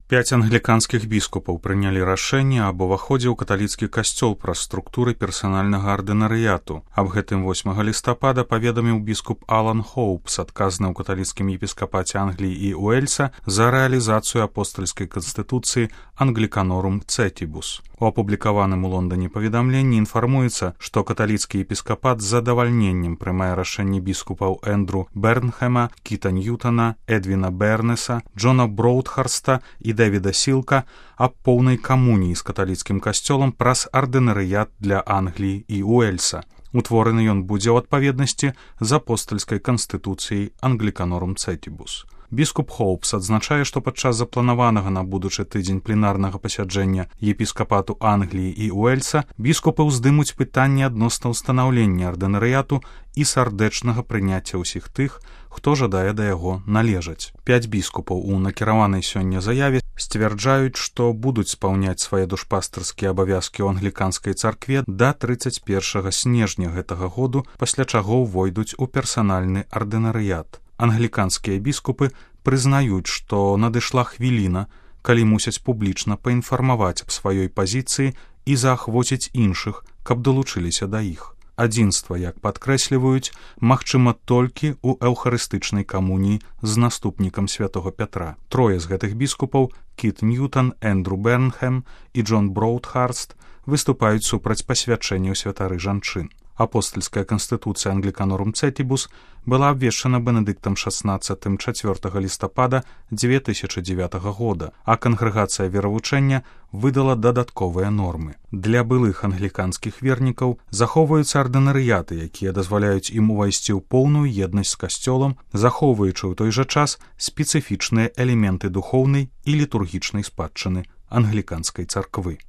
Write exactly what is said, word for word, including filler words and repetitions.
Пяць англіканскіх біскупаў прынялі рашэнне аб уваходзе ў каталіцкі касцёл праз структуры персанальнага ардынарыяту. Аб гэтым восьмага лістапада паведаміў біскуп Алан Хоупс, адказны ў каталіцкім епіскапаце Англіі і Уэльса за рэалізацыю апостальскай канстытуцыі Англіканорум Цэтібус. У апублікаваным у Лондоне паведамленні інфармуецца, што каталіцкі епіскапат з задавальненнем прымае рашэнне біскупаў Эндру Бернхэма, Кіта Ньютона, Эдвіна Бернеса, Джона Броудхарста і Дэвіда Сілка аб поўнай камуніі з каталіцкім касцёлам праз ардынарыят для Англіі і Уэльса. Утвораны ён будзе ў адпаведнасці з апостальскай канстытуцыяй Англіканорум Цэтібус. Біскуп Хоупс адзначае, што падчас запланаванага на будучы тыдзень пленарнага пасяджэння епіскапату Англіі і Уэльса біскупы ўздымуць пытанні адносна ўстанаўлення ардынарыяту і сардэчнага прыняцця ўсіх тых, хто жадае да яго належаць. Пяць біскупаў у накіраванай сёння заяве сцвярджаюць, што будуць спаўняць свае душпастарскія абавязкі ў англіканскай царкве да трыццаць першага снежня гэтага году, пасля чаго ўвойдуць у персанальны ардынарыят. Англіканскія біскупы прызнаюць, што надышла хвіліна, калі мусяць публічна паінфармаваць аб сваёй пазіцыі і заахвоціць іншых, каб далучыліся да іх. Адзінства, як падкрэсліваюць, магчыма толькі ў эўхарыстычнай камуніі з наступнікам святога Пятра. Трое з гэтых біскупаў, Кіт Ньютон, Эндру Бернхэм і Джон Броудхарст, выступаюць супраць пасвячэння ў святары жанчын. Апостальская канстытуцыя Англіканорум Цэтібус была абвешчана Бенедыктам шаснаццатым чацвёртага лістапада дзве тысячы дзевятага года, а кангрэгацыя веравучэння выдала дадатковыя нормы. Для былых англіканскіх вернікаў захоўваюцца ардынарыяты, якія дазваляюць ім увайсці ў поўную еднасць з касцёлам, захоўваючы ў той жа час спецыфічныя элементы духоўнай і літургічнай спадчыны англіканскай царквы.